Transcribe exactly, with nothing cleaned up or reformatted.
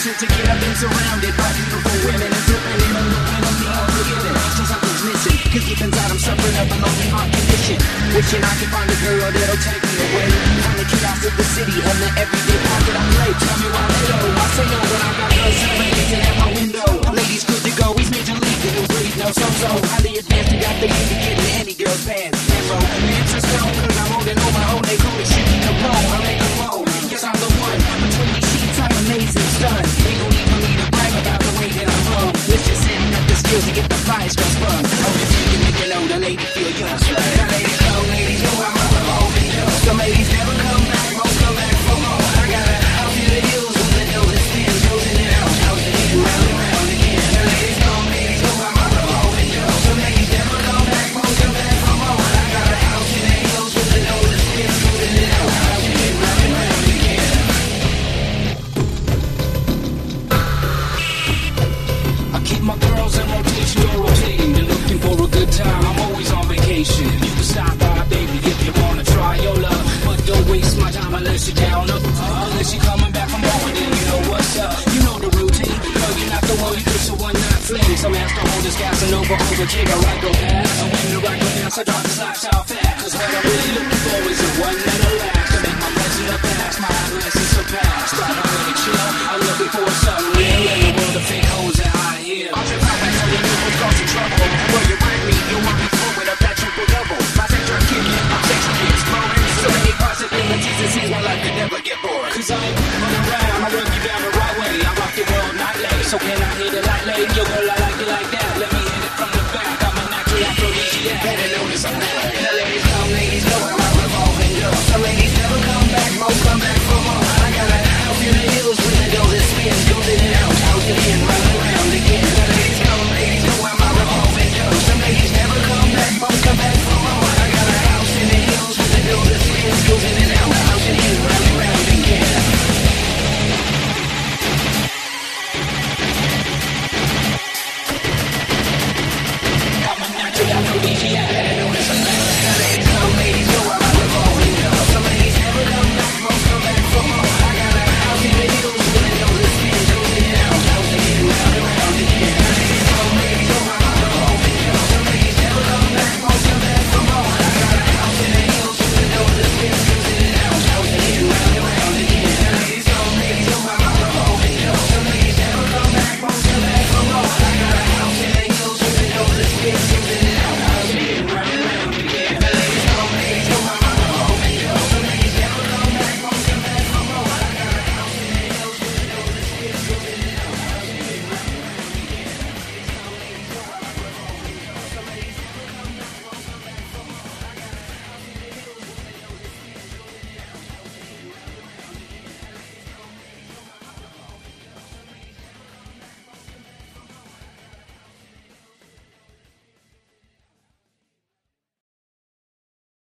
to get up and surrounded by beautiful women and flipping in a looking on the unforgiven. So something's missing, cause deep inside I'm suffering of a lonely heart condition. Wishing I could find a girl that'll take me away from the chaos of the city and the everyday part that I play. Tell me why they don't. I say no when I got girls celebrating at my window. Ladies good to go, he's major league, the new breed, no so-so. Highly advanced, you got the key to get in any girl's pants. And romance is stone, cause I'm holding on my own. They call me Shitty Capone, I make them moan. Yes, I'm the one, between these sheets I'm amazing, stunned. They don't need for me to brag about the way that I'm wrong. Let's just set up the skills to get the fire stress from. I'm just thinking that you know the lady feel young. Now ladies know, ladies know I'm a revolving door. Some ladies never come back, most come back for more. I got a house in the hills with the nose that spins, goes in and out, out and in, round and round again. Now ladies know, ladies know I'm a revolving door. Some ladies never come back, most come back for more. I got a house in the hills with the nose that spins, goes in and out, out and in, round and round again. I keep my girls in rotation or rotating. They're looking for a good time. I'm always on vacation. You can stop by, baby, if you wanna try your love, but don't waste my time unless you're down up. Uh, unless you're coming back from home, then you know what's up. You know the routine. No, you're not the one. You just a one-night fling. Some ass to hold this gas and over, over, take a right, go past. And when the right go down, so drop this lifestyle fast. Cause what I'm really looking for is the one that'll last. To make my place in the past, my eyeglasses surpass. Start already chill. I'm looking for something real in the world of fake hoes that I hear. I'll just come back so you know what's causing trouble. Well, you ride me, you want me forward up that triple double. My sector kicking, I'm sexually exploring. So many possibilities, it seems my life could never get bored. Cause I ain't running around, I run you down the right way. I rock your world nightly, so can I hit it lightly? Your girl, I